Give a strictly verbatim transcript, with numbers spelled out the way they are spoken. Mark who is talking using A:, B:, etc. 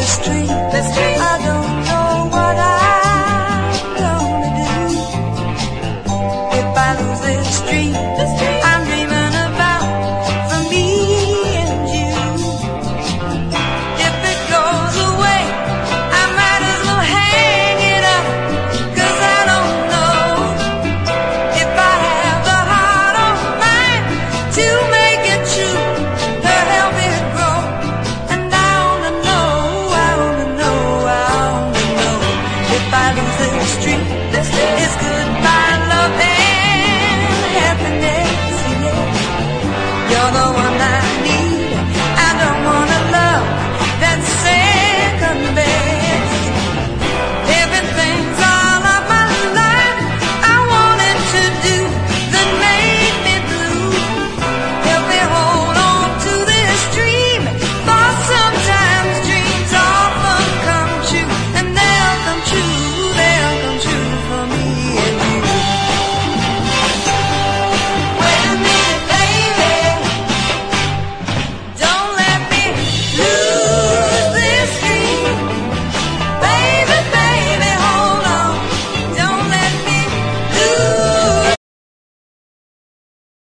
A: street, the street. I don't know what I'm gonna do if I lose this street, the street.